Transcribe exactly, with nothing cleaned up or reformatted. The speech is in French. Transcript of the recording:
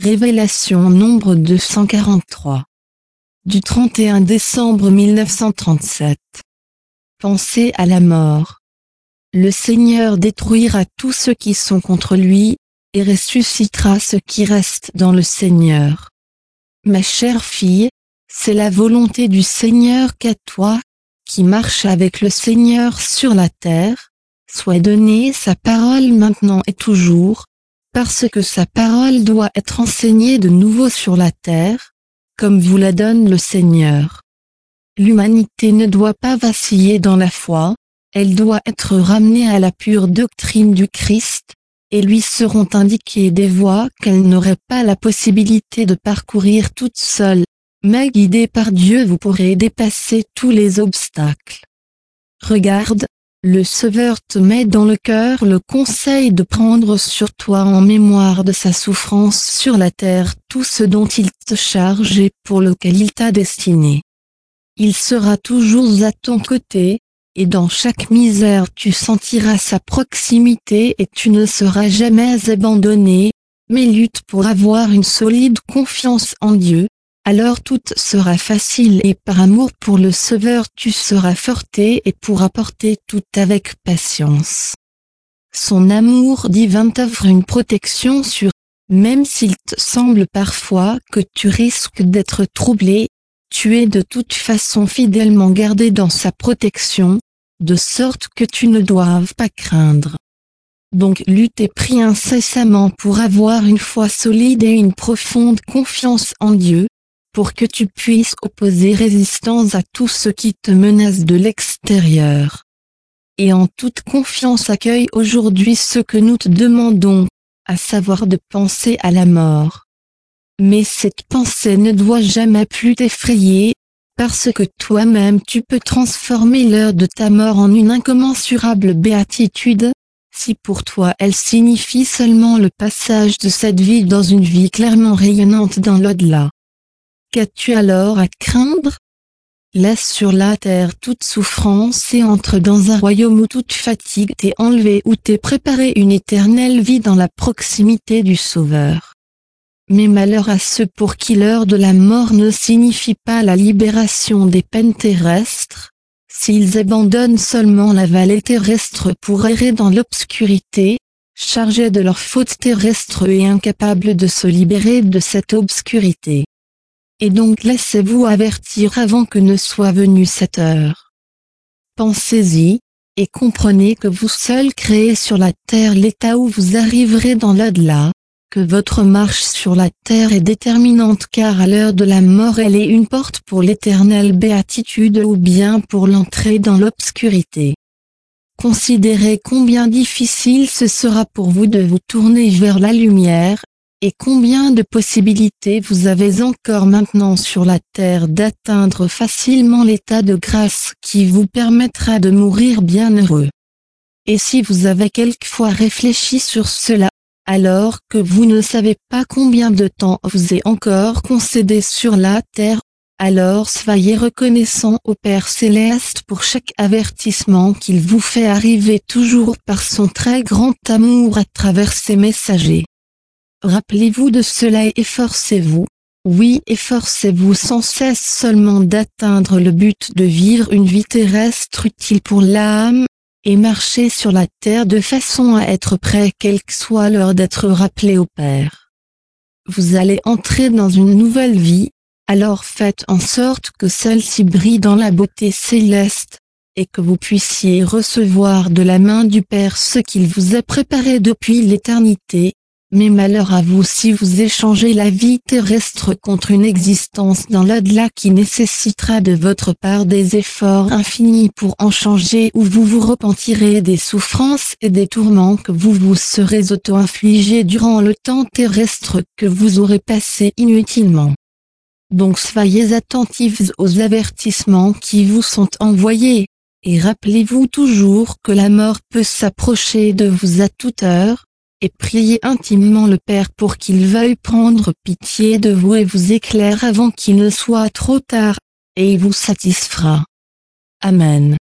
Révélation nombre deux cent quarante-trois. Du trente et un décembre mille neuf cent trente-sept. Pensez à la mort. Le Seigneur détruira tous ceux qui sont contre lui, et ressuscitera ceux qui restent dans le Seigneur. Ma chère fille, c'est la volonté du Seigneur qu'à toi, qui marche avec le Seigneur sur la terre, soit donnée sa parole maintenant et toujours, parce que sa parole doit être enseignée de nouveau sur la terre, comme vous la donne le Seigneur. L'humanité ne doit pas vaciller dans la foi, elle doit être ramenée à la pure doctrine du Christ, et lui seront indiquées des voies qu'elle n'aurait pas la possibilité de parcourir toute seule, mais guidée par Dieu vous pourrez dépasser tous les obstacles. Regarde, le Sauveur te met dans le cœur le conseil de prendre sur toi en mémoire de sa souffrance sur la terre tout ce dont il te charge et pour lequel il t'a destiné. Il sera toujours à ton côté, et dans chaque misère tu sentiras sa proximité et tu ne seras jamais abandonné, mais lutte pour avoir une solide confiance en Dieu, alors tout sera facile et par amour pour le Sauveur tu seras forté et pourras porter tout avec patience. Son amour divin t'offre une protection sûre, même s'il te semble parfois que tu risques d'être troublé, tu es de toute façon fidèlement gardé dans sa protection, de sorte que tu ne doives pas craindre. Donc lutte et prie incessamment pour avoir une foi solide et une profonde confiance en Dieu, pour que tu puisses opposer résistance à tout ce qui te menace de l'extérieur. Et en toute confiance accueille aujourd'hui ce que nous te demandons, à savoir de penser à la mort. Mais cette pensée ne doit jamais plus t'effrayer, parce que toi-même tu peux transformer l'heure de ta mort en une incommensurable béatitude, si pour toi elle signifie seulement le passage de cette vie dans une vie clairement rayonnante dans l'au-delà. Qu'as-tu alors à craindre? Laisse sur la terre toute souffrance et entre dans un royaume où toute fatigue t'est enlevée, où t'est préparée une éternelle vie dans la proximité du Sauveur. Mais malheur à ceux pour qui l'heure de la mort ne signifie pas la libération des peines terrestres, s'ils abandonnent seulement la vallée terrestre pour errer dans l'obscurité, chargés de leurs fautes terrestres et incapables de se libérer de cette obscurité. Et donc laissez-vous avertir avant que ne soit venue cette heure. Pensez-y, et comprenez que vous seul créez sur la terre l'état où vous arriverez dans l'au-delà, que votre marche sur la terre est déterminante car à l'heure de la mort elle est une porte pour l'éternelle béatitude ou bien pour l'entrée dans l'obscurité. Considérez combien difficile ce sera pour vous de vous tourner vers la lumière, et combien de possibilités vous avez encore maintenant sur la terre d'atteindre facilement l'état de grâce qui vous permettra de mourir bien heureux. Et si vous avez quelquefois réfléchi sur cela, alors que vous ne savez pas combien de temps vous est encore concédé sur la terre, alors soyez reconnaissant au Père Céleste pour chaque avertissement qu'il vous fait arriver toujours par son très grand amour à travers ses messagers. Rappelez-vous de cela et efforcez-vous, oui efforcez-vous sans cesse seulement d'atteindre le but de vivre une vie terrestre utile pour l'âme, et marcher sur la terre de façon à être prêt quelle que soit l'heure d'être rappelé au Père. Vous allez entrer dans une nouvelle vie, alors faites en sorte que celle-ci brille dans la beauté céleste, et que vous puissiez recevoir de la main du Père ce qu'il vous a préparé depuis l'éternité. Mais malheur à vous si vous échangez la vie terrestre contre une existence dans l'au-delà qui nécessitera de votre part des efforts infinis pour en changer ou vous vous repentirez des souffrances et des tourments que vous vous serez auto-infligés durant le temps terrestre que vous aurez passé inutilement. Donc soyez attentifs aux avertissements qui vous sont envoyés, et rappelez-vous toujours que la mort peut s'approcher de vous à toute heure, et priez intimement le Père pour qu'il veuille prendre pitié de vous et vous éclaire avant qu'il ne soit trop tard, et il vous satisfera. Amen.